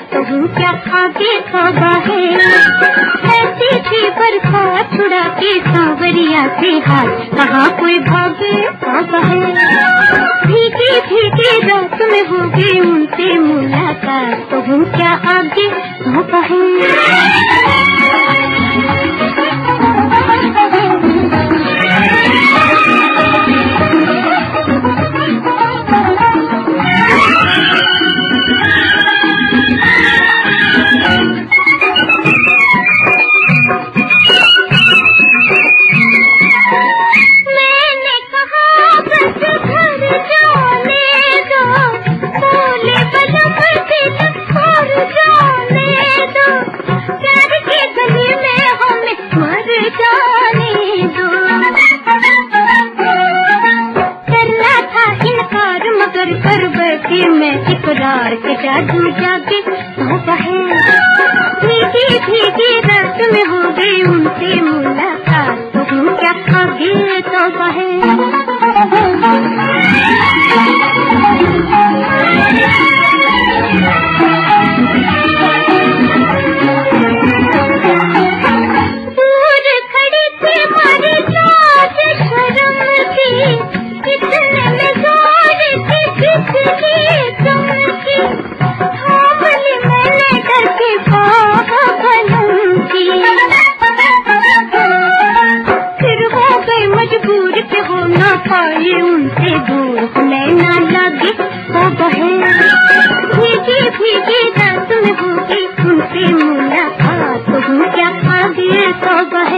तो हूँ क्या आगे खबा है। ऐसी थी बरसात छुड़ा के सांवरिया से हाथ, कहाँ कोई भागे खबा है। भीगी भीगी रात में होगी उनसे मुलाकात, तो हूँ क्या आगे खबा है। मैं इकरार के जादू जाके तो है। भीगी भीगी रात में हो गई उनसे मुलाकात, तो हूँ क्या आगे तो है। दूर खड़ी थी मारी जात शर्म थी, इतने में जोर की बिजली चमकी, थामली मैंने डर के पागल की। फिर हो गई मजबूर के हो ना पाए उनसे दूर, नैना लगे हो बहे। भीगी भीगी रात में होगी उनसे मुलाकात, तो हूँ क्या आगे तो बहे।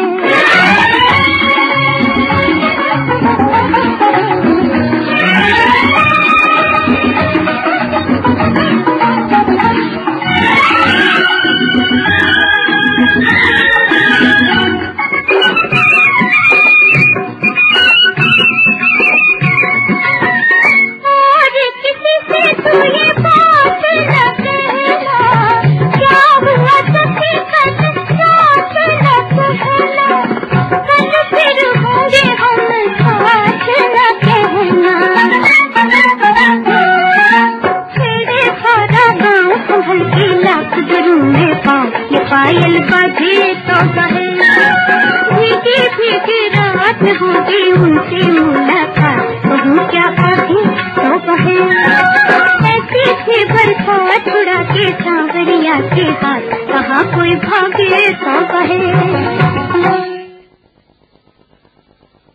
पायल बाजे तो कहे। भीगी भीगी रात में होगी उनसे मुलाकात, तो हूँ क्या आगे तो कहे। ऐसी थी बरसात छुड़ा के सांवरिया के हाथ, कहाँ कोई भागे तो कहे।